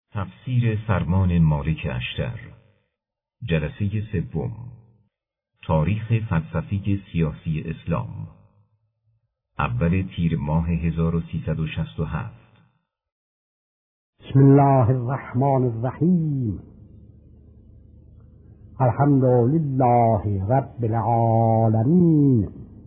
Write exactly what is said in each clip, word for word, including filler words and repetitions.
تفسیر فرمان مالک اشتر، جلسه سوم، تاریخ فلسفی سیاسی اسلام، اول تیر ماه هزار و سیصد و شصت و هفت. بسم الله الرحمن الرحیم. الحمد لله رب العالمین،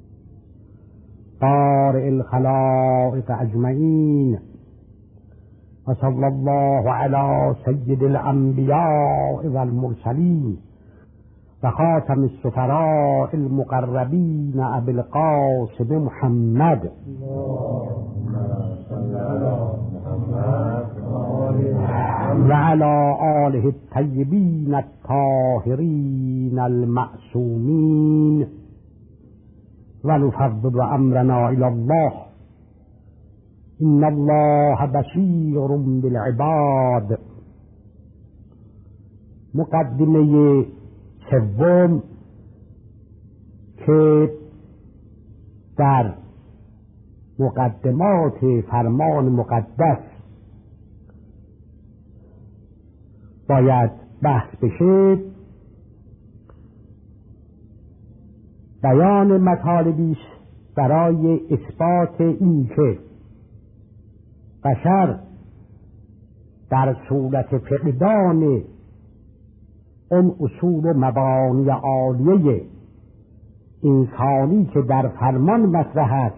بارئ الخلائق اجمعین، و صلی الله علی سید الانبیاء والمرسلین و خاتم السفراء المقربین ابی القاسم محمد و علی آله الطیبین الطاهرین المعصومین و نفوض امرنا الی الله ان الله بصیر بالعباد. مقدمه سوم که در مقدمات فرمان مقدس باید بحث بشه، بیان مطالبی است برای اثبات این که بشر در صورت فقدان اون اصول و مبانی عالیه انسانی که در فرمان مطرح است،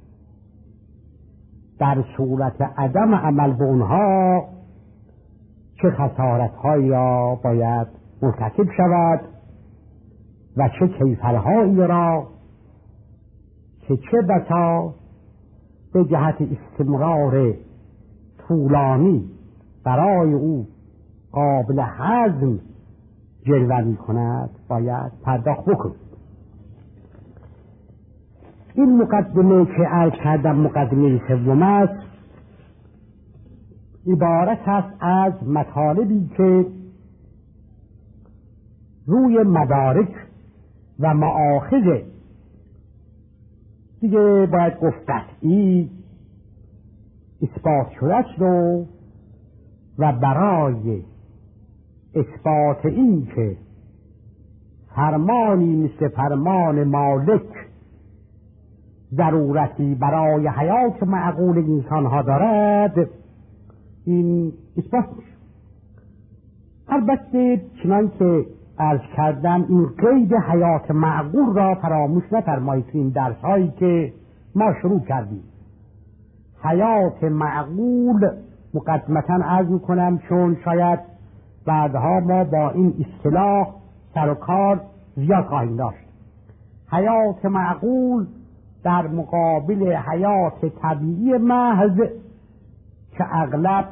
در صورت عدم عمل به اونها چه خسارت‌هایی را باید مرتکب شود و چه کیفرهایی را که چه بسا به جهت استمرار طولانی برای او قابل هضم جلوه می کند باید پرداخت بکند. این مقدمه که عرض کردم مقدمه سوم است، عبارت است از مطالبی که روی مدارک و مآخذ دیگه باید گفت قطعی اثبات شده است و و برای اثبات این که فرمانی مثل فرمان مالک ضرورتی برای حیات معقول انسان ها دارد، این اثبات میشه. البته چنان که عرض کردم این قید حیات معقول را فراموش نفرمایید تو این درس هایی که ما شروع کردیم. حیات معقول مقدمتا عرض میکنم چون شاید بعدها ما با این اصطلاح سر و کار زیاد خواهیم داشت. حیات معقول در مقابل حیات طبیعی محض که اغلب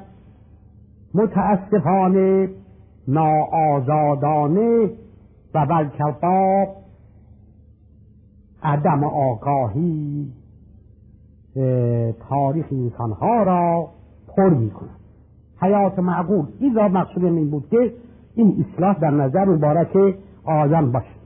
متاسفانه ناآزادانه و بلکه با عدم آگاهی تاریخ انسانها را پر می کند. حیات معقول این را مقصود این بود که این اصلاح در نظر مبارک آیان باشد.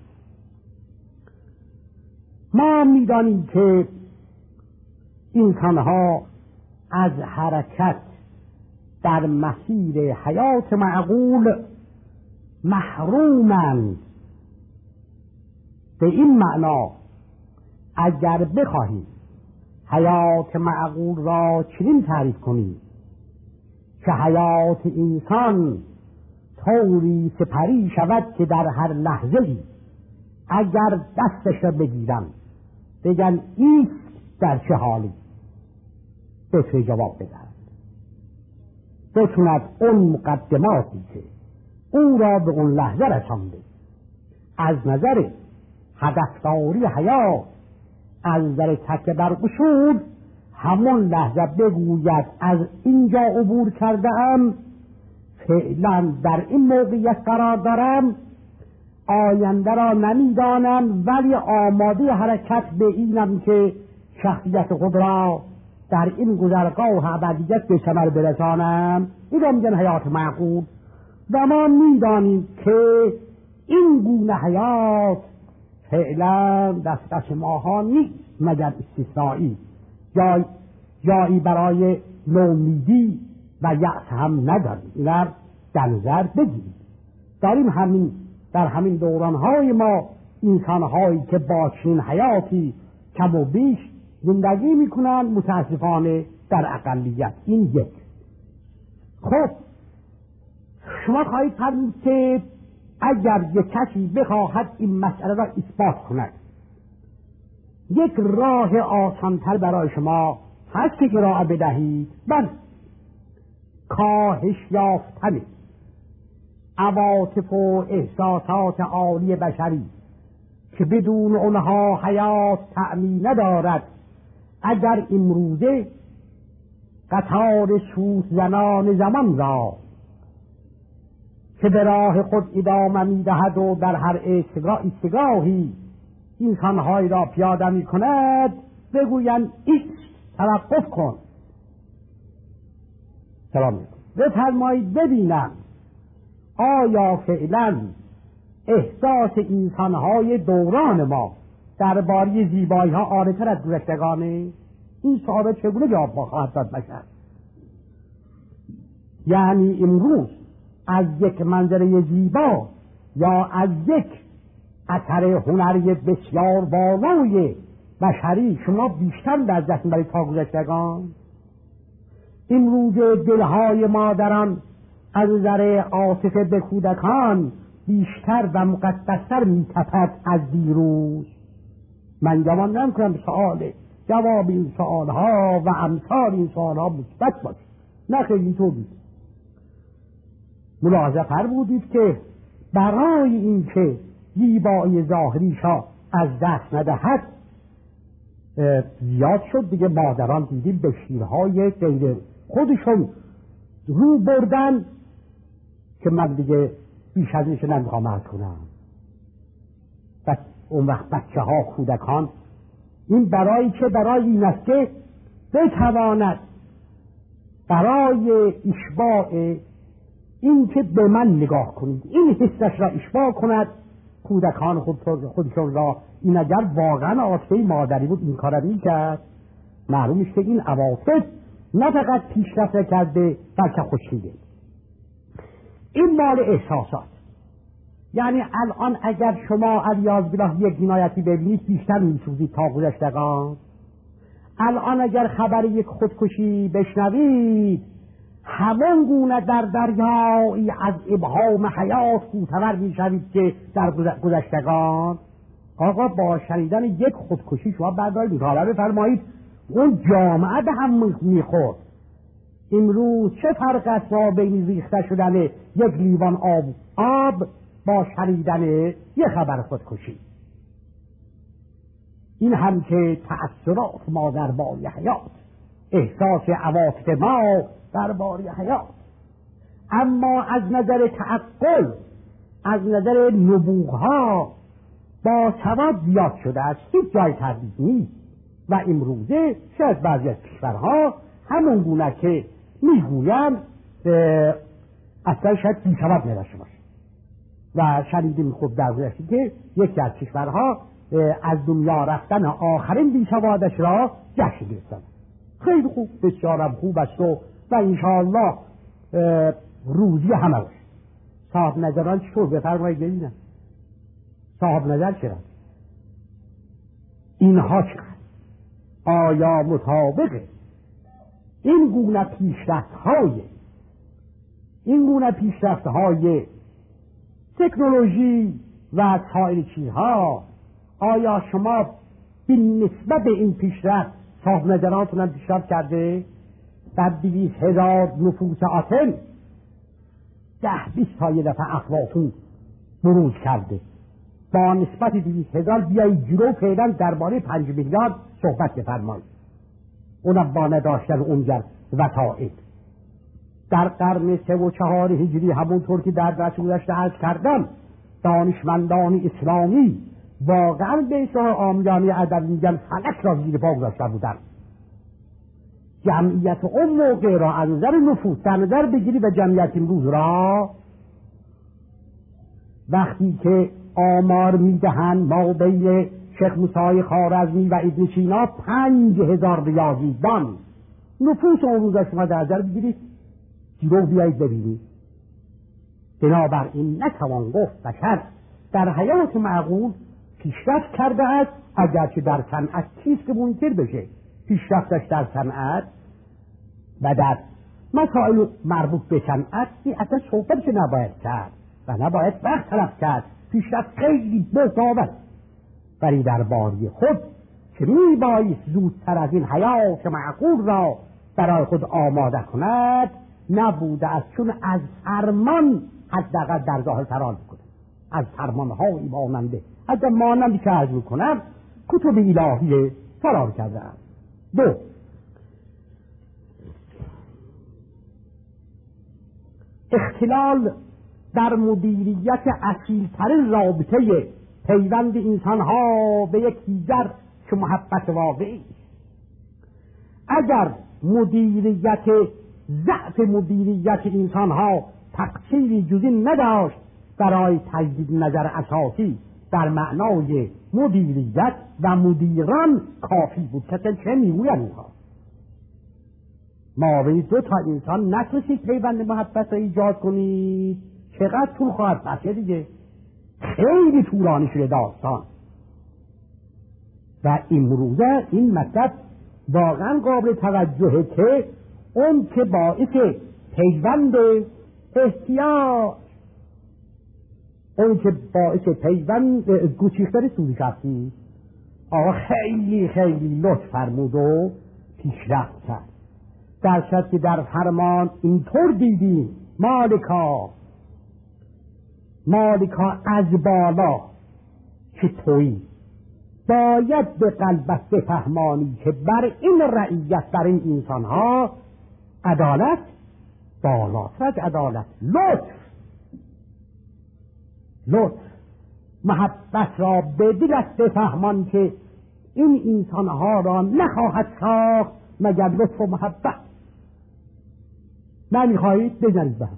ما می دانیم که انسانها از حرکت در مسیر حیات معقول محرومند. به این معنا اگر بخواهیم حیات معقول را چنین تعریف کنیم که حیات انسان طوری سپری شود که در هر لحظه‌ای اگر دستش را بگیرن بگن ایست در چه حالی، بتونه جواب بدهد، بتوند اون مقدماتی که او را به اون لحظه رسانده از نظر هدفداری حیات، از نظر تکیه بر اصول همون لحظه بگوید از اینجا عبور کرده ام، فعلا در این موقعیت قرار دارم، آینده را نمیدانم ولی آماده حرکت به اینم که شخصیت خود را در این گذرگاه ابدیت به ثمر برسانم. این را میگن حیات معقول. و ما میدانیم که این گونه حیات فعلا دست دست ماها نیست مگر استثنایی، جای جایی برای نومیدی و یأس هم نداریم. اینر در نظر بگیرید. داریم همین در همین دورانهای ما انسانهایی که با چنین حیاتی کم و بیش زندگی میکنن متاسفانه در اقلیت. این یک. خب شما خواهید فرمود که اگر یک کسی بخواهد این مسئله را اثبات کند، یک راه آسانتر برای شما هست که راه بدهید. بله، کاهش یافتن عواطف و احساسات عالی بشری که بدون اونها حیات تأمین ندارد. اگر امروزه قطار سوت زنان زمان را که به راه خود ادامه می‌دهد و در هر ایستگاهی انسان‌های را پیاده می‌کند بگویند ایست، توقف کن، سلام می‌کن، بفرمایید ببینم آیا فعلا احساس انسان‌های دوران ما درباره زیبایی‌ها عالی‌تر از گذشتگانه؟ این سوال چگونه جواب خواهد داد بشر؟ یعنی امروز از یک منظره زیبا یا از یک اثر هنری بسیار بالای بشری شما بیشتر در دست برای تا گذشتگان؟ امروز دلهای مادران از نظر عاطفه به کودکان بیشتر و مقدستر می‌تپد از دیروز. من گمان نمی‌کنم سوال جواب این سوالها و امثال این سوالها مثبت باشه. نه خیلی اینطور بود. ملاحظه فرمودید که برای اینکه زیبایی ظاهریشا از دست ندهد زیاد شد دیگه. مادران دیدیم به شیرهای غیر خودشون رو بردن که من دیگه بیش از اینش نمیخوام عرض کنم. بس اون وقت بچه ها کودکان این برای که برای این است که بتواند برای اشباع این که به من نگاه کنید این حسش را اشباع کند کودکان خود خودشون را. این اگر واقعا عاطفه مادری بود این کار می کرد. معلوم است که این عواطف نه فقط پیشرفت کرده بلکه خوشیده. این مال احساسات. یعنی الان اگر شما علیاذ بالله یک جنایتی ببینید بیشتر میسوزید تا گذشتگان. الان اگر خبر یک خودکشی بشنوید همون گونه در دریایی از ابهام حیات کوتور میشوید که در گذشتگان. آقا با شنیدن یک خودکشی شما بردارید مطالعه بفرمایید اون جامعه به هم میخورد. امروز چه فرق است با بین ریخته شدن یک لیوان آب آب با شنیدن یک خبر خودکشی؟ این هم که تأثیرات ما درباره حیات، احساس عواطف ما درباره حیات. اما از نظر تعقل، از نظر نبوغها با ثبات زیاد شده است، هیچ جای تردید نیست. و امروزه شاید بعضی از کشورها همون گونه که میگویند اصلا شاید بی ثبات نداشته باشه. و شنیدیم خوب در گذشته که یکی از کشورها از دنیا رفتن آخرین بی ثباتش را جشن گرفتن. خیلی خوب، بسیارم خوب است و و انشاءالله روزی همه باشه. صاحب نظران چطور بفرمایید ببینم صاحب نظر چرا اینها چقدر آیا مطابق این گونه پیشرفت های این گونه پیشرفت های تکنولوژی و سایر چیزها آیا شما به نسبت این پیشرفت صاحب نظرانتون هم پیشرفت کرده؟ در دویست هزار نفوس آتن ده بیست تا یه دفعه افلاطون بروز کرده. با نسبت دویست هزار بیایید جلو فعلا درباره پنج میلیارد صحبت بفرمایید. اونم با نداشتن اونجا وسائل. در قرن سه و چهار هجری همونطور که در درس گذشته عرض کردم دانشمندان اسلامی واقعا به اصطلاح عامیانه ادب میگن فلک را زیر پا گذاشته بودن. جمعیت اون موقع را از نظر نفوس در نظر بگیری و جمعیت امروز را وقتی که آمار میدهند ما بین شیخ موسی خوارزمی و ابن سینا پنج هزار ریاضیدان نفوس اون روز شما در نظر بگیرید گیرو بیایید ببینید. بنابراین نتوان گفت بشر در حیات معقول پیشرفت کرده است، اگرچه در صنعت چیست که منکر بشه. پیشرفتش در صنعت و در مسائل مربوط به صنعت اصلا صحبتش نباید کرد و نباید وقت طلب کرد. پیشرفت خیلی بزرگ، ولی در باری خود که میبایست زودتر از این حیات معقول را برای خود آماده کند نبوده است، چون از فرمان حداقل در ظاهر فرار میکنه، از فرمانهایی ماننده اگر مانندی که عرض میکنم کتب الهی فرار کرده است. دو، اختلال در مدیریت اصیل‌ترین رابطه پیوند انسان‌ها به یکدیگر که محبت واقعی. اگر مدیریت ضعف مدیریت انسان‌ها تقصیری جز این نداشت برای تجدید نظر اساسی در معنای مدیریت و مدیران کافی بود. که چه میگوید اینها؟ ما به دو تا انسان نتوانید پیوند محبت را ایجاد کنید، چقدر طول خواهد بسیار دیگه، خیلی طولانی شده داستان. و امروزه این مطلب واقعا قابل توجهه که اون که باعث پیوند احتیاج، اون که باعث پیوند گوشیختر سوزی شخصی آقا خیلی خیلی لطف فرمود و پیشرفت کرد. در شد که در فرمان اینطور دیدیم مالکا مالکا از بالا که تویی باید به قلبت بفهمانی که بر این رعیت، بر این انسان ها عدالت بالاتر از عدالت، لطف لطف محبت را به دلت بفهمان که این انسان ها را نخواهد ساخت مگر لطف و محبت. نمیخواهید بزنید به هم،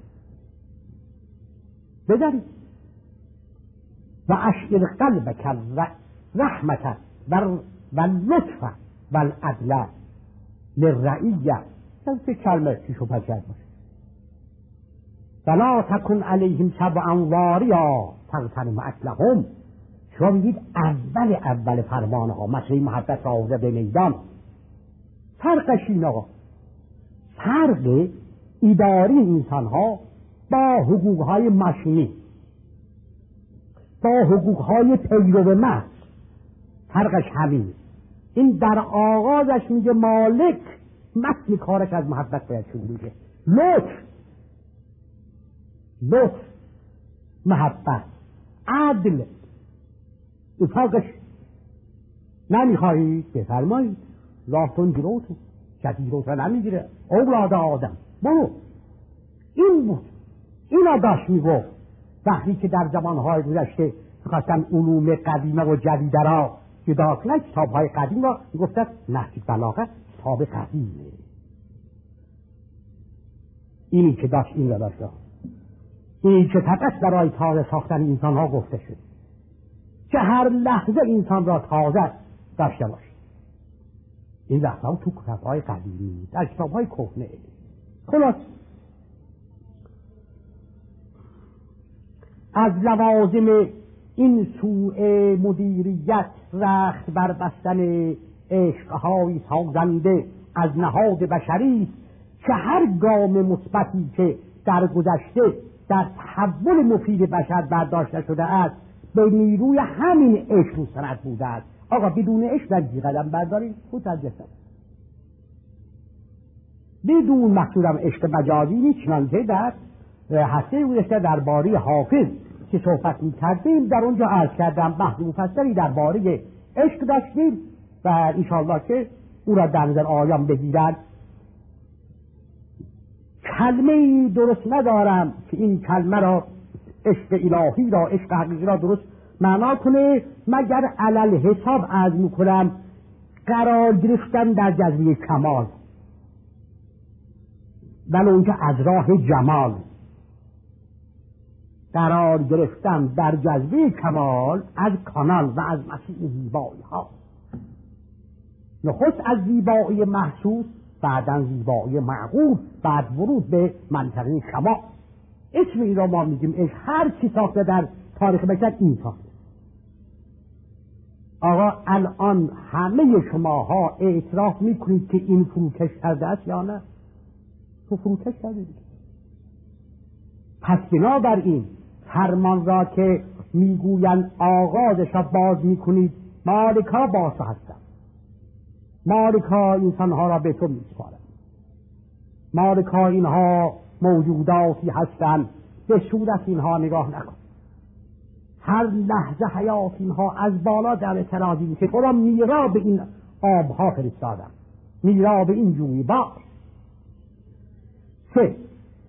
بزنید و اشعر قلبک رحمت و لطف و العدل للرعیه. چه کلمه پیش و پس باشه. فلا تکن علیهم سبعا واریا تغتنم اکلهم. شما میگید اول اول فرمان ها مسئله محبت را آورده به میدان. فرقش این آقا، فرق اداری انسان ها با حقوق های ماشینی، با حقوق های پیرو محض، فرقش همین. این در آغازش میگه مالک متن کارش از محبت باید شروع میشه. لطف لطف محبت عدل، این فرقش. نمیخواهید بفرمایید راهتون جلوتون، کسی روتون نمیگیره. اولاد آدم برو. این بود، اینا داشت میگفت وقتی که در زمانهای گذشته خواستن علوم قدیمه و جدیده را جدا کنن، کتابهای قدیم را میگفتن نهج بلاغه کتاب قدیمه. اینی که داشت این را داشت، اینی که فقط برای تازه ساختن انسان ها گفته شد که هر لحظه انسان را تازه داشته باشه. این وقتا تو کتابهای قدیمی، در کتابهای کهنه. خلاص از لوازم این سوء مدیریت رخت بر بستن عشقهای سازنده از نهاد بشری که هر گام مثبتی که در گذشته در تحول مفید بشر برداشته شده است به نیروی همین عشق مستند بوده است. آقا بدون عشق در جی قدم بردارید خود ترجستم. بدون مقصودم عشق مجازی نیست. چنانچه در هسته گذشته درباره حافظ که صحبت می‌کردیم در اونجا عرض کردم بحث مفصلی درباره عشق داشتیم و انشاءالله که او را در نظر آیان بگیرد. کلمه‌ای درست ندارم که این کلمه را عشق الهی را، عشق حقیقی را درست معنا کنه مگر علل حساب عرض میکنم قرار گرفتن در جذبه کمال، ولی اونجا از راه جمال قرار گرفتن در جذبه کمال از کانال و از مسیح زیبایی ها. نخست از زیبایی محسوس بعداً زیبایی معقول، بعد ورود به منطقه شما. اسم این را ما میگیم عشق. هر چی ساخته در تاریخ بشر این ساخته. آقا الان همه شماها اعتراف میکنید که این فروکش کرده است یا نه؟ تو فروکش کرده دیگه. پس بنابراین فرمان را که میگویند آغازش را باز میکنید، مالکا باسا هستند. مالکا انسانها را به تو میسپارند. مالکا اینها موجوداتی هستند به صورت اینها نگاه نکن. هر لحظه حیات اینها از بالا در ترازی میشه. تو را میرا به این آبها فرستادم، میرا به این جوی باش. سه،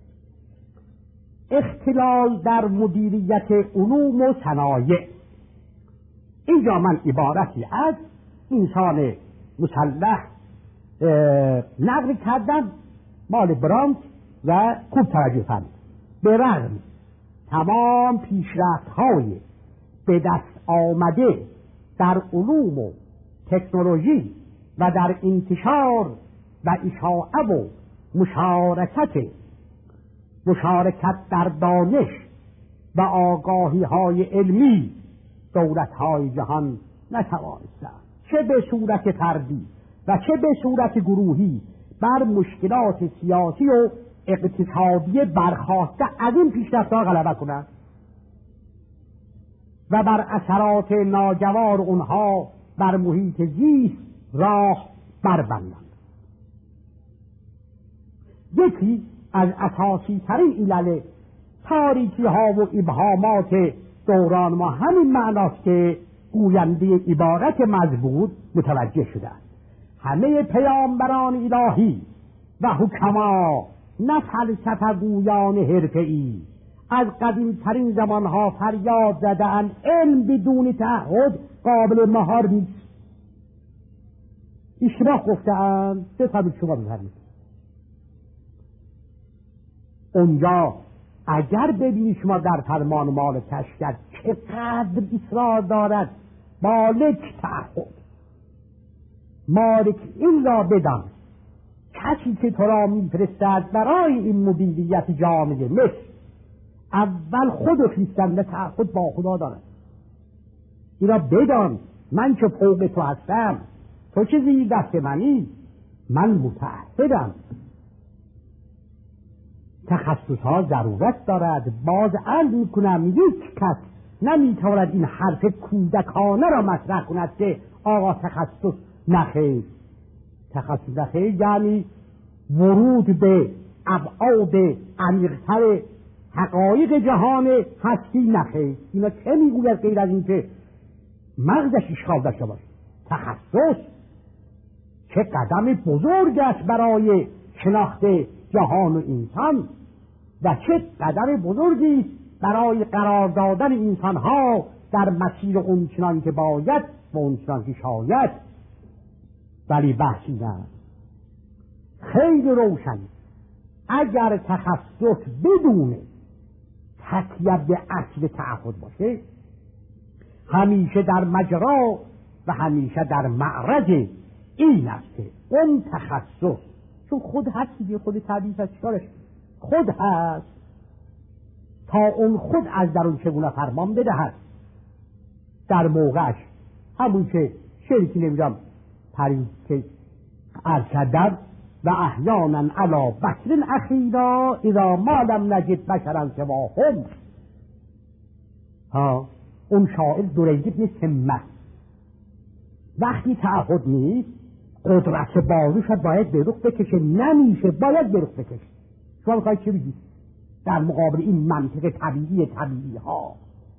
اختلال در مدیریت علوم و صنایع. اینجا من عبارتی از انسان مسلح نقل کردم، مال برانت و خوب توجه فرمایید. به رغم تمام پیشرفت‌های به دست آمده در علوم و تکنولوژی و در انتشار و اشاعه و مشارکت مشارکت در دانش و آگاهی های علمی، دولت های جهان نتوانستند چه به صورت فردی و چه به صورت گروهی بر مشکلات سیاسی و اقتصادی برخاسته از این پیشرفت‌ها غلبه کنند و بر اثرات ناگوار اونها بر محیط زیست راه بربندند. یکی از اساسی ترین علل تاریکی ها و ابهامات دوران ما همین معناست که گوینده عبارت مزبور متوجه شده. همه پیامبران الهی و حکما نه فلسفه گویان حرفه‌ای از قدیم ترین زمانها فریاد زدند علم بدون تعهد قابل مهار نیست. اشتباه گفتند. بفرمایید شما بفرمایید. اونجا اگر ببینید شما در فرمان مالک اشکر چقدر اصرار دارد مالک تعهد، مالک این را بدان کسی که تو را میفرستد برای این مدیریت جامعه مثل اول خود خیستنده تعهد با خدا دارد. این را بدان من که فوق تو هستم، تو که زیر دست منی، من متعهدم. تخصص ها ضرورت دارد. باز عرض میکنم یک کس نمیتواند این حرف کودکانه را مطرح کند که آقا تخصص نخیر. تخصص نخیر یعنی ورود به ابعاد عمیق‌تر حقایق جهان هستی نخیر. اینا چه میگوید غیر از این که مغزش اشکال داشته باشه؟ تخصص چه قدم بزرگ است برای شناخت جهان و انسان و چه قدم بزرگی برای قرار دادن انسانها در مسیر اونچنان که باید و اونچنان که شاید. ولی بحثی نه، خیلی روشن. اگر تخصص بدون تکیه به اصل تعهد باشه، همیشه در مجرا و همیشه در معرض این است که اون تخصص، چون خود هست دیگه، خود تعبیف هست، چارش خود هست، تا اون خود از درون چگونه فرمان بدهد در موقعش. همون که شریکی نمیدم پرید که ارشدد و احیانا علا بشر اخیرا اذا ما لم نجد بشرا سواهم. ها اون شاعر درید ابن سمه وقتی تعهد نیست قدرت بازوش باید به رخ بکشه، نمیشه باید به رخ بکشه. شما میخواید چه بگید در مقابل این منطق طبیعی طبیعی ها؟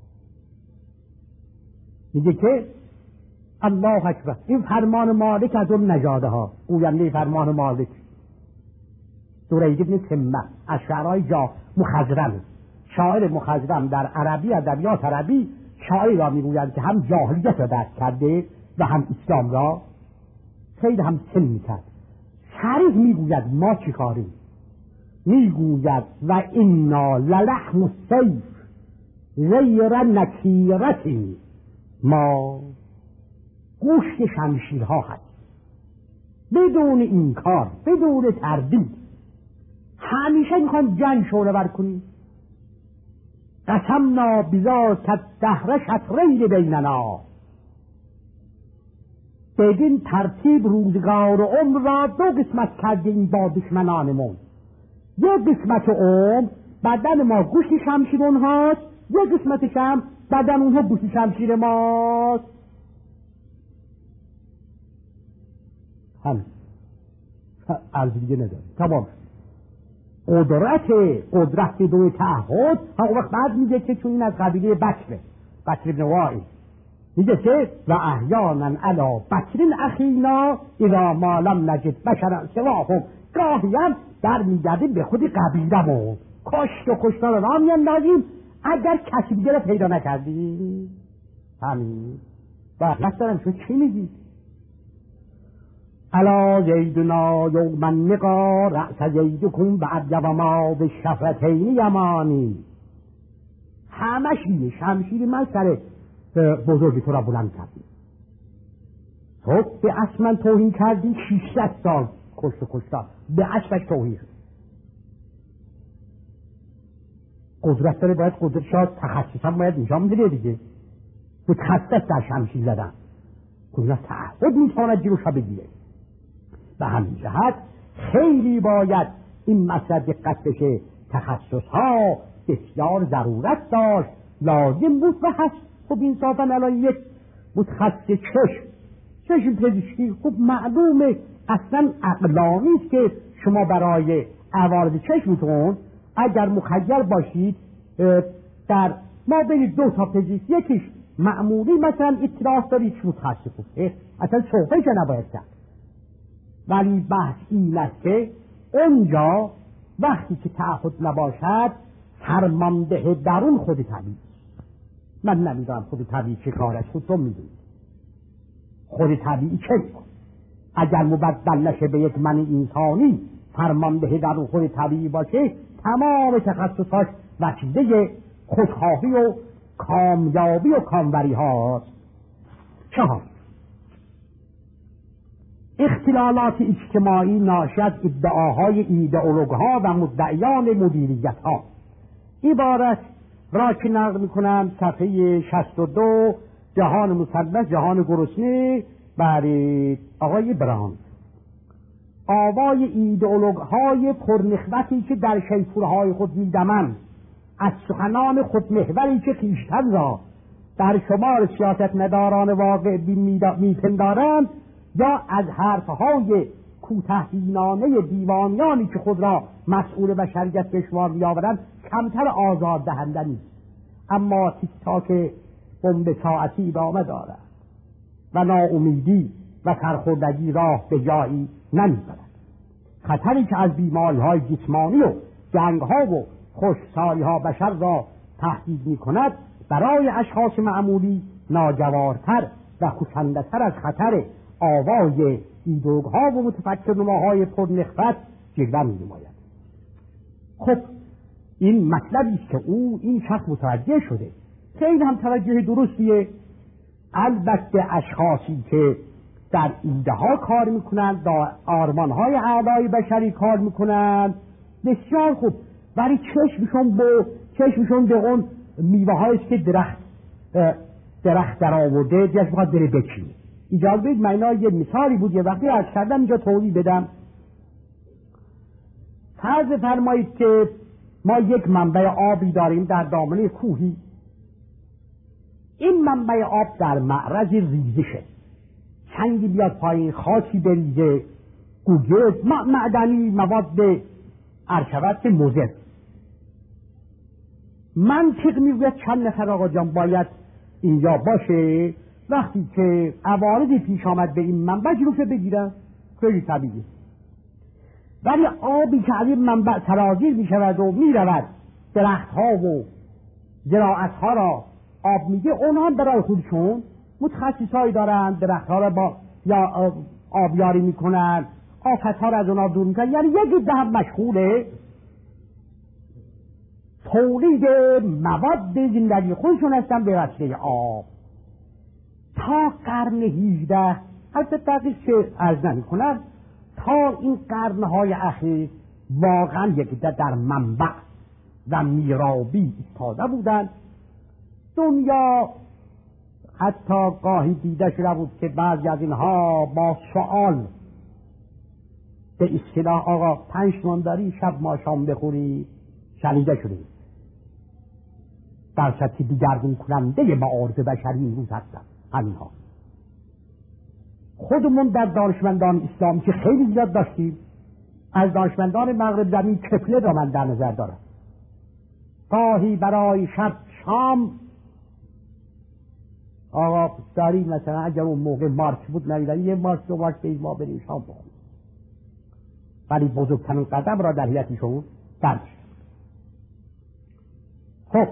میگه که الله اکبر، این فرمان مالک از اون نژاده ها. گوینده فرمان مالک درید ابن سمه از شعرهای جا مخضرم، شاعر مخضرم در عربی، ادبیات عربی، شاعری را میگوید که هم جاهلیت را درک کرده و هم اسلام را خیلی هم سن میکرد. صریح میگوید ما چی کاریم؟ میگوید و انا للحم السیف غیر نکیرتی، ما گوشت شمشیرها هست. بدون این کار، بدون تردید همیشه میخوان جنگ شعله ور کنی. قسمنا بذاک الدهر شطرین بیننا، بدین ترتیب روزگار و عمر را دو قسمت کردیم با دشمنانمون. یک قسمت عمر بدن ما گوشت شمشیر اونهاست، یک قسمتش هم بدن اونها گوشت شمشیر ماست. هم عرض دیگه نداره. تمام. قدرت قدرت بدون تعهد هم وقت بعد میگه که چون این از قبیله بکره، بکر ابن وائل، میگه که و احیانا علی بکر اخینا اذا ما لم نجد بشرا سواهم، گاهی هم در میگردیم به خود قبیله‌مون کشت و کشتار را میاندازیم اگر کسی دیگه را پیدا نکردیم. همین و نسترم شو چی میگی؟ الا زیدنا یوما نقا رأس زیدکم بعد و ما به شفتین یمانی. همش اینه، شمشیر من سر بزرگی تو را بلند کردی، تو به اسم توهین کردی، شیشصد سال کشت و کشتار به اسمش توهین. قدرت داره، باید قدرت شاد تخصص هم باید اینجا میده دیگه، متخصص در شمشیر زدن قدرت تعهد میتواند جلوش را بگیره. به همین جهت خیلی باید این مسئله دقت بشه. تخصص ها بسیار ضرورت داشت، لازم بود و هست. خب این صافا الان یک متخصص چشم چشم پزشکی خب معلومه اصلا عقلانی است که شما برای عوارض چشمتون اگر مخیر باشید در ما برید دو تا پزشک، یکیش معمولی مثلا اطلاع دارید که متخصص بود، اصلا صحبه که نباید کرد. ولی بحث این است که اونجا وقتی که تعهد نباشد فرمانده درون خود طبیعی. من نمیدونم خود طبیعی چه کارش، خودتون میدونید خود طبیعی چه میکن. اگر مبدل نشه به یک من انسانی فرمانده درون خود طبیعی باشه، تمام تخصصاش وسیله خودخواهی و کامیابی و کامبری هاست. چهار، اختلالات اجتماعی ناشی از ادعاهای ایدئولوگ‌ها و مدعیان مدیریت‌ها. عبارت را که نقل می‌کنم صفحه شصت و دو، جهان مثلث جهان گرسنه، برای آقای براند. آوای ایدئولوگ‌های پرنخوتی که در شیپورهای خود می‌دمند، از سخنان خودمحوری که خویشتن را در شمار سیاست مداران واقع می‌پندارند، یا از حرفهای کوتاه‌بینانه دیوانیانی که خود را مسئول بشریت به شمار می‌آورند کمتر آزار دهنده نیست. اما تیک تاک بمب ساعتی ادامه دارد و ناامیدی و سرخوردگی راه به جایی نمی‌برد. خطری که از بیماری‌های جسمانی و جنگ‌ها و خشکسالی‌ها بشر را تهدید می‌کند برای اشخاص معمولی ناجوارتر و کشنده‌تر از خطر آوای ایدئولوگ‌ها و متفکرنماهای پرنخوت جلوه می‌نماید. خب این مطلبی است که او این شخص متوجه شده، خیلی هم توجه درستیه. البته اشخاصی که در ایده ها کار میکنند، در آرمان های اعلای بشری کار میکنند، بسیار خوب، ولی چشمشون به چشمشون به اون میوه هاییست که درخت درخت در آورده دیگه میخواد بره بچینه. اجازه بدید من اینا یه مثالی بود یه وقتی عرض کردم اینجا توضیح بدم. فرض فرمایید که ما یک منبع آبی داریم در دامنه کوهی. این منبع آب در معرض ریزشه، سنگی بیاد پایین، خاکی بریزه، گوگرد، معدنی، مواد ارشبت که مضر. منطق میگوید چند نفر آقا جان باید اینجا باشه وقتی که عوارضی پیش آمد به این منبع جلوشو بگیرن، خیلی طبیعیه. ولی آبی که از این منبع سرازیر می شود و می رود درخت ها و زراعت ها را آب میده، اونها هم برای خودشون متخصص هایی دارن، درخت ها را با یا آبیاری میکنن، آفت ها را از اونها دور میکنن. یعنی یک ده هم مشغوله تولید مواد زندگی خودشون هستن به وسیله آب. تا قرن هجده البته دقیق که عرض نمی کنم تا این قرنهای اخیر واقعا یکدیگر در منبع و میرابی ایستاده بودند. دنیا حتی گاهی دیده شده بود که بعضی از اینها با سؤال به اصطلاح آقا پنج تومان داری شب ما شام بخوری شنیده شده در سطح دیگرگون کننده معارف بشری این روز هستن. همینها خودمون در دانشمندان اسلام که خیلی زیاد داشتیم، از دانشمندان مغرب زمین کپلر را من در نظر دارم. گاهی برای شب شام آقا داری مثلا اگر اون موقع مارچ بود ندیدن یه مارچ دو مارچ به ما بریم شام بخوریم، ولی بزرگترین قدم را در حیاتشون برداشت. خب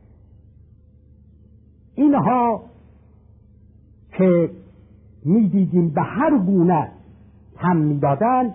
اینها که می دیدیم به هر گونه هم می دادن،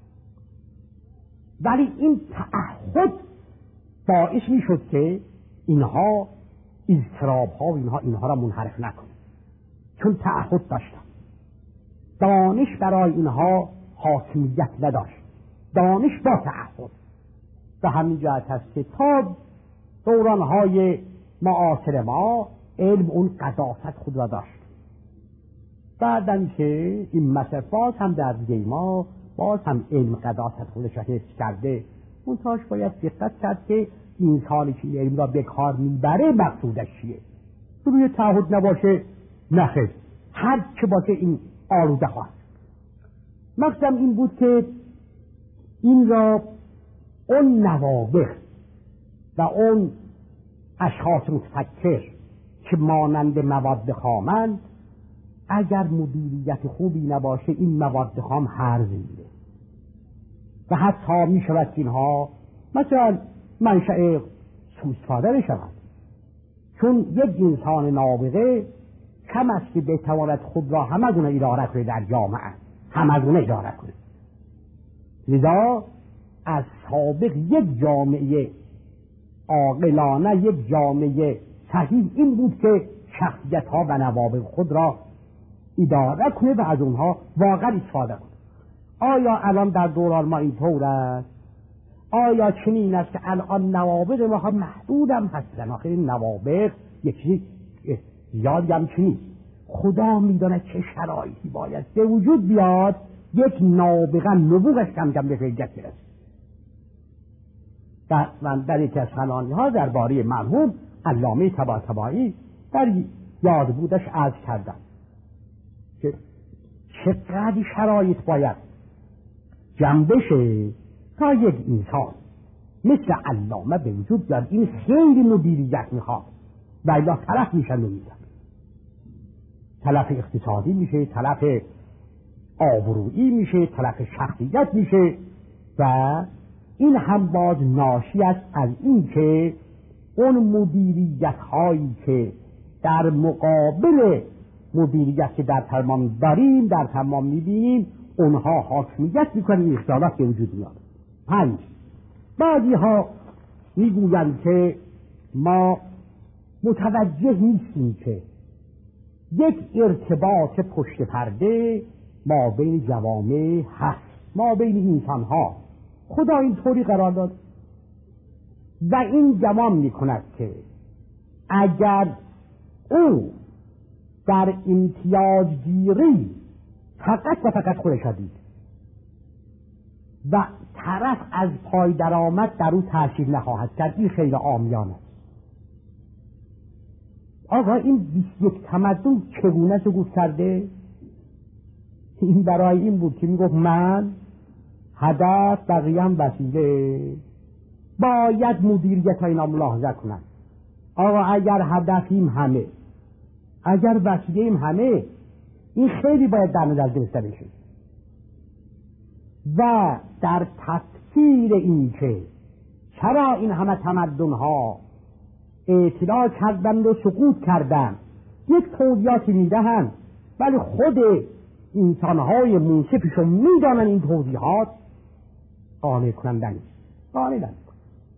ولی این تعهد باعث می شد که اینها اضطراب ها و اینها اینها را منحرف نکنه، چون تعهد داشتن. دانش برای اینها حاکمیت نداشت، دانش با تعهد. به همین جهت هست که تا دورانهای معاصر ما علم اون قداست خود را داشت. بعدن که این مسئله باز هم در دیگه ما باز هم علم قداست خودش را حفظ کرده. اون تاش باید دقت کرد که انسانی که علم را به کار میبره مقصودش چیه. روی تعهد نباشه نخیر، هر چه باشه این آلوده خواهد. مقصدم این بود که این را اون نوابغ و اون اشخاص متفکر که مانند مواد خامند، اگر مدیریت خوبی نباشه این مواد خام هرز میره و حتی می شود که اینها مثلا منشأ سوءاستفاده بشود، چون یک انسان نابغه کم است که بتواند خود را همگونه اداره کنه در جامعه، همگونه اداره کنه. لذا از سابق یک جامعه عاقلانه، یک جامعه صحیح این بود که شخصیت ها و نوابغ خود را اداره کنه و از اونها واقعا استفاده کنه. آیا الان در دوران ما اینطور است؟ آیا چنین است که الان نوابغ ما ها محدود هم هستن؟ آخر این نوابغ یکی زیادی هم چنین. خدا میدونه چه شرایطی باید به وجود بیاد یک نابغه نبوغش کم کم به فیضیت برسه. در, در یکی از خلانی ها درباره مرحوم علامه طباطبایی در یاد بودش عرض کردم که چقدر شرایط باید جمع بشه تا یک انسان مثل علامه به وجود بیاد. این خیلی مدیریت میخواد و الا طرف میشن نمیدن، طرف اقتصادی میشه، طرف آبرویی میشه، طرف شخصیت میشه و این هم باز ناشی است از این که اون مدیریت هایی که در مقابل مدیریت که در تمام داریم در تمام میبینیم اونها حاکمیت میکنن، اختلافات به وجود میاد. پنج، بعضی ها میگویند که ما متوجه نیستیم که یک ارتباط پشت پرده ما بین جوامع هست، ما بین انسان ها خدا این طوری قرار داد و این گمان میکند که اگر او در امتیاز گیری فقط و فقط خودش دید و طرف از پای درآمد در او تأثیر نخواهد کرد، این خیلی عامیانه است. آقا این بیست و یک تمدن چگونه سقوط کرده؟ این برای این بود که میگفت من هدف بقیه‌ام وسیله، باید مدیریت ها اینا ملاحظه کنن. آقا اگر هدفیم همه، اگر وسیله‌ام همه، این خیلی باید در نظر گرفته بشه. و در تفسیر این که چرا این همه تمدن ها اعتلاع کردند و سقوط کردند یک توضیحاتی میدهند، ولی خود انسان های منصفشون میدانن این توضیحات قانع کننده نیست، قانع نمی‌کنه.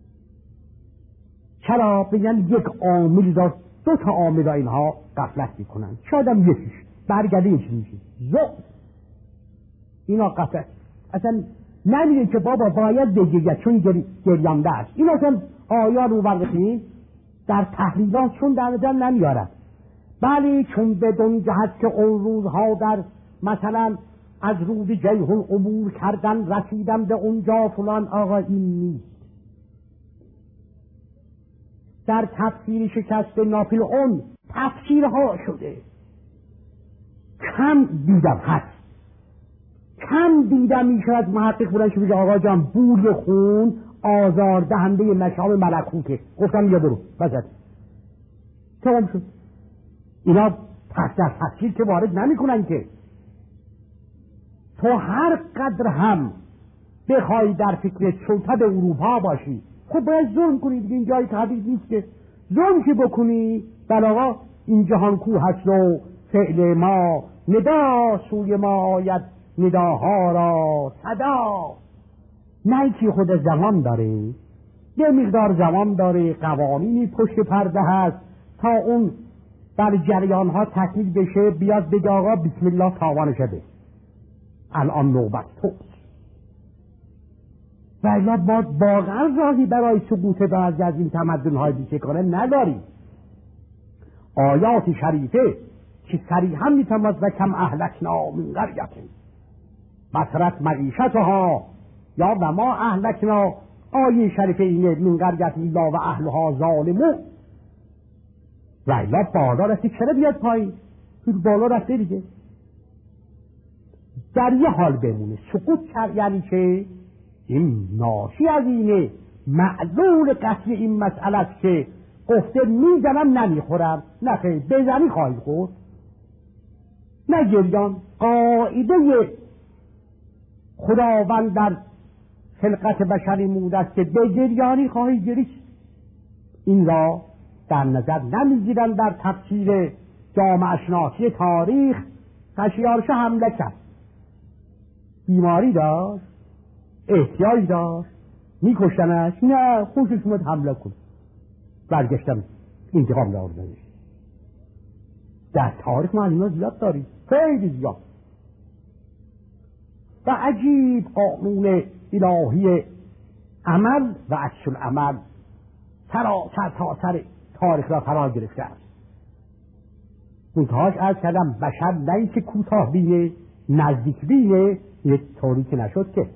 چرا؟ بگن یک عامل را، دو تا عامل را اینها غفلت میکنن، شاید هم یکیش برگرده یکی میشه زود اینا غفلت. اصلا نمیگه که بابا باید بگیرد چون گری... گریانده است. این اصلا آیات رو برگردیم در تحلیلات چون در نظر نمیارد. بله چون بدون جهت که اون روزها در مثلا از رود جیهون عبور کردن رسیدم به اونجا فلان، آقا این نیست. در تفسیر شکست ناپلئون تفسیرها شده، کم دیدم هست کم دیدم میشود محقق بودن که بگه آقا جان بوی خون آزار دهنده مشام ملکوته، گفتم یه برو بزد تمام شد. اینا پس در تفسیر که وارد نمی کنن که تو هر قدر هم بخوای در فکر سلطه اروپا باشی خب باید ظلم کنی دیگه، این جای تحقیق نیست که ظلم که بکنی بل آقا این جهان کو هست و فعل ما ندا سوی ما آید نداها را صدا. نه که خود زمان داره، یه مقدار زمان داره، قوانینی پشت پرده هست تا اون در جریان ها تکمیل بشه، بیاد بگه آقا بسم الله تاوان شده الان نوبت توست. و الا ما واقعا راهی برای سقوط بعضی از این تمدن های بیچاره نداریم. آیات شریفه که صریحا میتواند و کم اهلکنا من قریة بطرت معیشتها یا و ما اهلکنا، آیه شریفه اینه من قریة الا و اهلها ظالمون. و الا بالا رفته چرا بیاد پایین؟ بالا رفته دیگه. در یه حال بمونه سقوط کرد یعنی که این ناشی از اینه معلول قطعی این مسئله است که گفته میزنم نمیخورم، نه خیلی بزنی خواهی خورد. نه گریان قاعده خداوند در خلقت بشری موده است که به گریانی خواهی گریست. این را در نظر نمیگیرن در تفسیر جامعه شناسی تاریخ. قشیارشه حمله کرد، بیماری داشت، احتیاج داشت، میکشتنش، نه خوشش اومد حمله کن، برگشتم انتقام داردنش. در تاریخ ما اینا زیاد داریم، خیلی زیاد. و عجیب قانون الهی عمل و عکس العمل سراسر تاثر تاریخ را فرا گرفته است. منتهاش از کردم بشر نه که کوتاه بینه نزدیک بینه، یک طوری که نشد که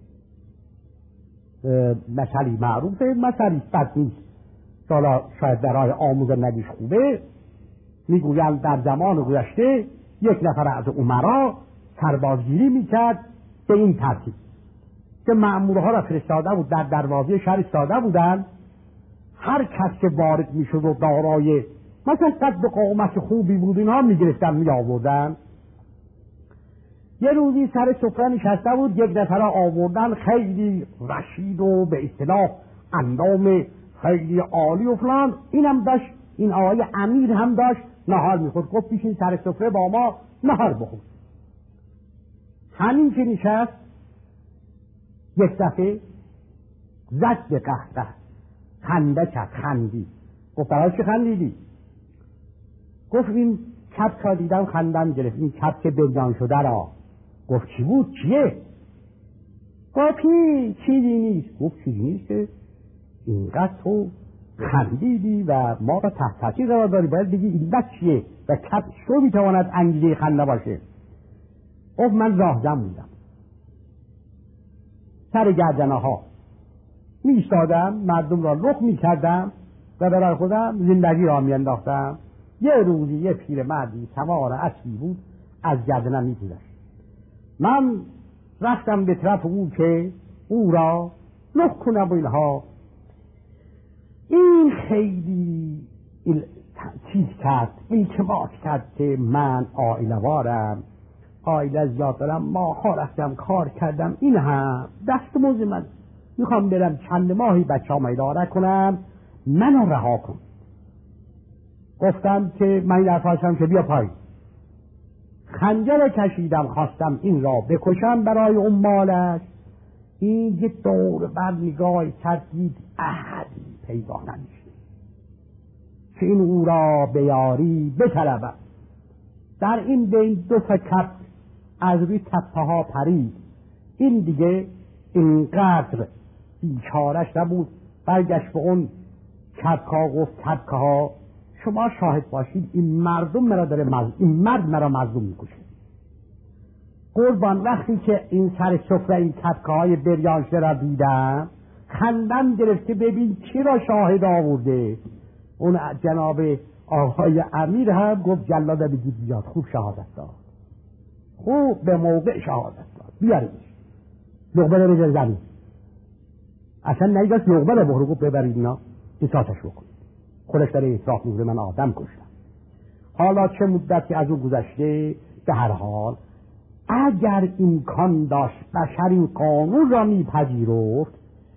مثلی معروفه، مثلی بد نیست، حالا شاید برای آموزن ندیش خوبه. میگویند در زمان گذشته یک نفر از امرا سربازگیری میکرد به این ترتیب که مأمورها را فرستاده بود، در دروازه شهر ایستاده بودند، هر کس که وارد میشد و دارای مثلا قد قامت خوبی بود اینها میگرفتن میآوردن. یه روزی سر سفره نشسته بود، یک نفر آوردن خیلی رشید و به اصطلاح اندام خیلی عالی و فلان، اینم داشت، این آقای امیر هم داشت نهار میخورد. گفت پیشین سر سفره با ما نهار بخور. همین که نشست یک دفعه زد به قهقه، خنده کرد، خندی. گفت برای چه خندیدی؟ گفت این کپ که دیدم خندم گرفت، این کپ که بریان شده را. گفت چی بود؟ چیه؟ گفت چیزی نیست. گفت چیزی نیست که اینقدر تو خندیدی و ما را تحت تاثیر قرار داری، باید بگی اینقدر چیه و کپ شو میتواند انگیزه خنده باشه. گفت من راهزن بودم، سر گردنه ها می ایستادم، مردم را لخت می کردم و برای خودم زندگی را می انداختم. یه روزی یه پیر مردی سوار اسبی بود، از گردنم می گذشت. من رفتم به طرف او که او را لخت کنم و اینها. این خیلی این چیز کرد، التماس کرد که من عائله‌وارم، عائله زیاد دارم، ماها رفتم کار کردم، این هم دست موز من، میخوام برم چند ماهی بچه ها اداره کنم، منو رها کن. گفتم که من درخواستم که بیا پایین. خنجر کشیدم، خواستم این را بکشم برای اون مالش. این یه دور بر نگاه کردید، احدی پیدا نمیشه که این او را بیاری بطلبم. در این بین دو تا کپ از روی تپه ها پرید، این دیگه اینقدر بیچارش نبود، برگشت به اون کبکا گفت کبکه ها شما شاهد باشید این مردم مرا داره مز... این مرد مرا مظلوم میکشه. قربان وقتی که این سر سفره این کبکه های بریانشده را دیدم خندم گرفت که ببین کی را شاهد آورده. اون جناب آقای امیر هم گفت جلاد بگید بیاد، خوب شهادت داد، خوب به موقع شهادت داد، بیاریدش لقمه رو بذار زمین. اصلا نگاست لقمه رو بخوره، گفت ببرید اینا قصاصش بکنید، خودش داره اطراف میگه من آدم کشتم. حالا چه مدتی از اون گذشته، به هر حال اگر امکان داشت بشر این قانون را میپذیرفت،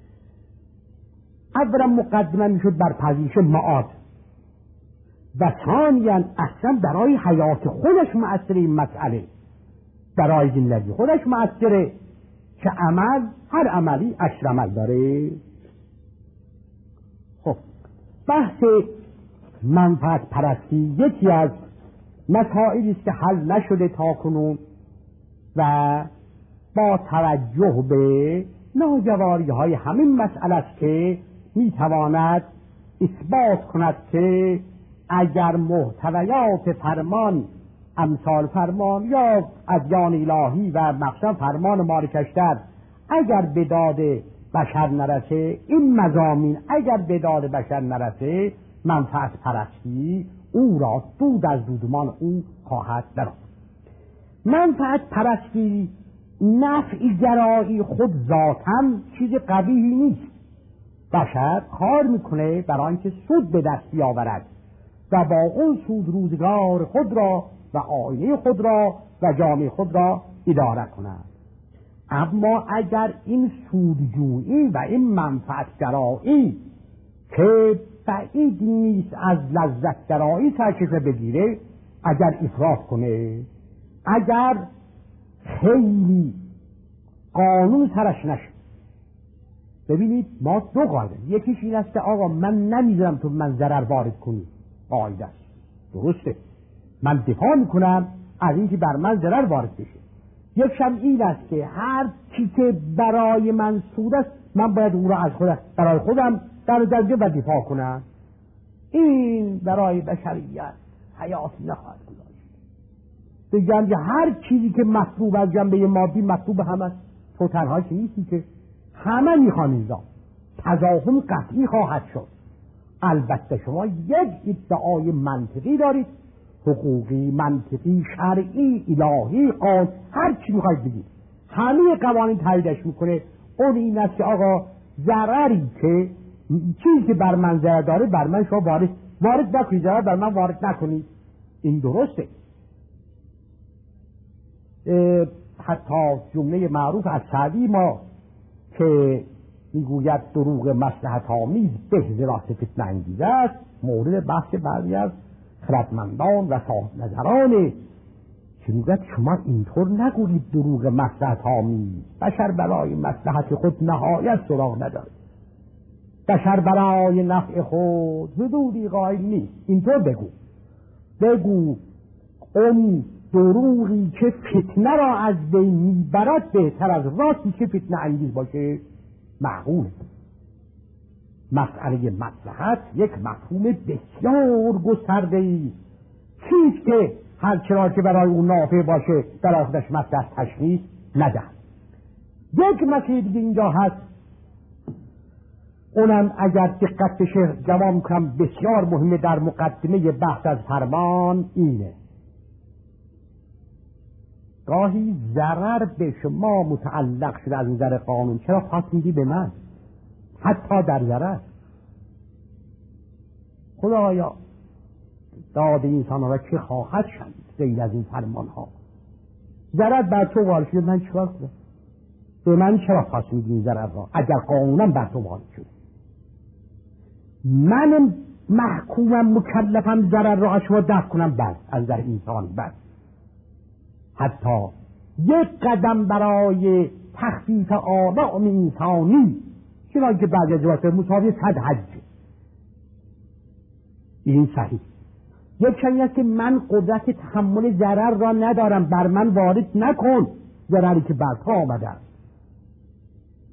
اولا مقدمه میشد بر پذیرش معاد و ثانیا اصلا برای حیات خودش مؤثر این مسئله، برای زندگی خودش مؤثره که عمل هر عملی عشر عمل داره. خب بحث منفعت پرستی یکی از مسائلی است که حل نشده تا کنون و با توجه به ناجواری های همین مسئله است که میتواند اثبات کند که اگر محتویات فرمان امثال فرمان یا ادیان الهی و مخصوصا فرمان مالکشتر اگر به داد بشر نرسه، این مضامین اگر به داد بشر نرسه، منفعت پرستی او را دود از دودمان او خواهد درآورد. منفعت پرستی نفع گرایی خود ذاتاً چیز قبیحی نیست. بشر کار میکنه برای اینکه سود به دست بیاورد و با اون سود روزگار خود را و آینه خود را و جامعه خود را اداره کند. اما اگر این سودجویی و این منفعت گرایی که بعید نیست از لذت گرایی سرچشمه بگیره، اگر افراط کنه، اگر خیلی قانون سرش نشه. ببینید ما دو قاعده، یکیش این است که آقا من نمیذارم تو من ضرر وارد کنی، قاعده است درسته، من دفاع میکنم از اینکه بر من ضرر وارد بشه. یکشم این است که هر چی که برای من سود است من باید اون را از خودم برای خودم در درجه و دفاع کنم. این برای بشریت حیاتی نخواهد گذاشت. بگم که هر چیزی که مطلوب از جنبه مادی مطلوب هم است، تو تنها که نیستی که همه میخوان اینجا تضاهم قطعی خواهد شد. البته شما یک ادعای منطقی دارید، حقوقی، منطقی، شرعی، الهی، قانون، هر چی میخواید بگید، همه قوانین تاییدش میکنه. اون این است که آقا ضرری که چیزی که بر من ضرر داره بر من شما وارد وارد نکنید، ضرر بر من وارد نکنید. این درسته. حتی جمله معروف از سعدی ما که میگوید دروغ مصلحت آمیز به ذرات فتنه انگیز است، مورد بحث بعضی از خردمندان و صاحب نظرانه که میگوید شما اینطور نگویید دروغ مصلحت آمیز، بشر برای مصلحت خود نهایت سراغ ندارد، بشر برای نفع خود حدودی قائل نیست. اینطور بگو بگو اون دروغی که فتنه را از بین میبرد بهتر از راستی که فتنه انگیز باشه. معقول مسئله مصلحت یک مفهوم بسیار گسترده‌ای چیست که هر چرا که برای اون نافع باشه در خودش مصلحت تشخیص ندهد. یک مسئله دیگه اینجا هست، اونم اگر دقت بشه جواب کنم بسیار مهمه در مقدمه بحث از فرمان اینه. گاهی ضرر به شما متعلق شده از نظر قانون، چرا پاس میدی به من؟ حتی در ضرر خدایا داد انسان ها چه خواهد شد غیر از این فرمان ها؟ ضرر بر تو وارد شده، من چیکار کنم؟ به من چرا پاس میدی این ضرر را اگر قانونم بر تو وارد شده؟ من محکومم مکلفم ضرر را از شما دفع کنم، بر از در انسان بر حتی یک قدم برای تخفیف آلام انسانی چنانکه بعضی از جواسط مساوی صد حج. این صحیح. یک چنین است که من قدرت تحمل ضرر را ندارم، بر من وارد نکن ضرری که بر تو آمده است.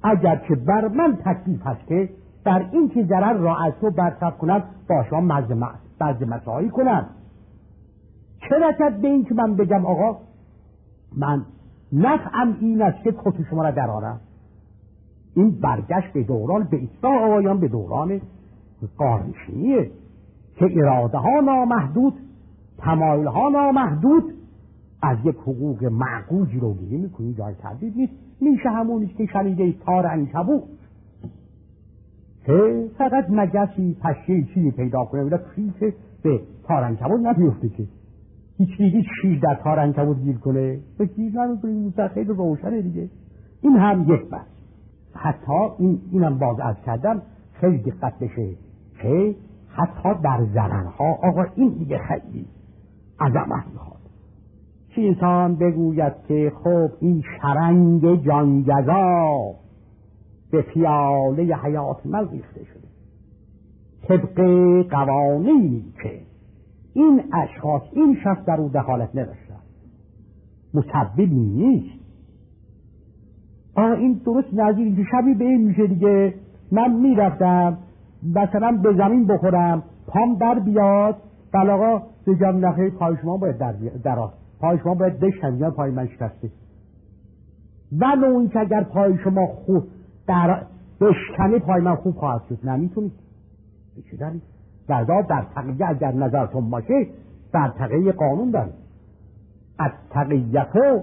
اگر که بر من تکلیف هست که در این که ضرر را از تو برطرف کنم با شما مزد مساعی کنم، چه رسد به این که من بگم آقا من نفعم این است که کت شما را درآرم. این برگشت به دوران به اصلاح آقایان به دوران قارنشینیه که اراده ها نامحدود، تمایل ها نامحدود، از یک حقوق معقول جلوگیری میکنی، جای تردید نیست. میشه همونیش که شنیده تار عنکبوت که فقط مگسی پشه چیزی پیدا کنه ولی خیفه به تار عنکبوت نمیفته که هیچ چیزی شیر در تار عنکبوت گیر کنه به گیر نمیکنه. این خیلی روشنه دیگه. این هم یک بحث. حتی این اینم باز از کردم خیلی دقت بشه که حتی در زنانها آقا این دیگه خیلی عظمت میخواد که انسان بگوید که خب این شرنگ جانگزا به پیاله حیات من ریخته شده طبق قوانینی که این اشخاص این شخص در او دخالت نداشتن، مسببی نیست. آه این درست نظیر اینکه شبی به این میشه دیگه. من میرفتم مثلا به زمین بخورم پام در بیاد بلاغا بگم نخیر پای شما باید در بیاد، پای شما باید بشن، پای من شکسته. ولو این که اگر پای شما خوب در بشکنه پای من خوب خواهد شد، نمیتونید چه دارید؟ بردا در تقیه اگر نظرتون باشه در تقیه قانون دارید. از تقییتو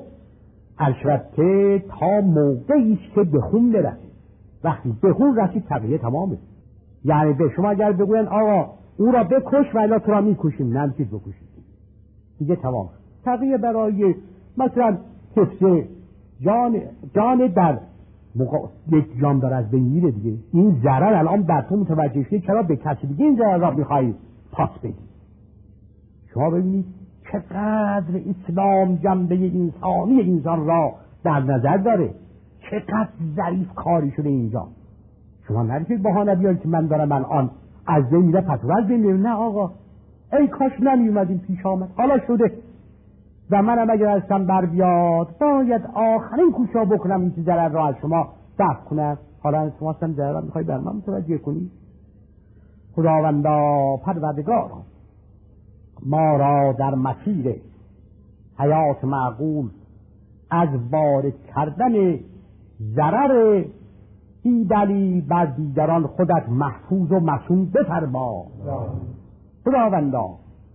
البته تا موقعی است که به خون برسید. وقتی به خون رسید تقیه تمامه. یعنی به شما اگر بگوین آقا او را بکش ولی تو را میکشیم، نمیتونید بکشید دیگه تمام. تقیه برای مثلا حفظ جان جان در موقع یک جان داره از بین میره دیگه. این ضرر الان در تو متوجه شید چرا به کسی دیگه این ضرر را میخواهید پاس بدید. شما ببینید چقدر اسلام جنبه انسانی انسان را در نظر داره، چقدر ظریف کاری شده اینجا. شما نرید بهانه بیارید که من دارم الان از بین میره پتو از بین میره. نه آقا ای کاش نمیومدیم پیش آمد، حالا شده و منم اگر ازم بر بیاد باید آخرین کوشا بکنم این که ضرر را از شما دفع کنم. حالا شما هم ضرر را میخوایی بر من متوجه کنی. خداوندا پروردگارا ما را در مسیر حیات معقول از وارد کردن ضرر بی دلیل بر دیگران خودت محفوظ و معصوم بفرما. خداوندا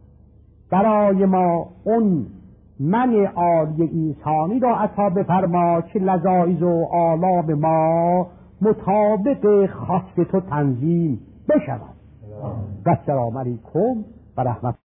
برای ما اون من عالی انسانی را عطا بفرما که لذایذ و آلام ما مطابق خواست تو تنظیم بشود. السلام علیکم و رحمت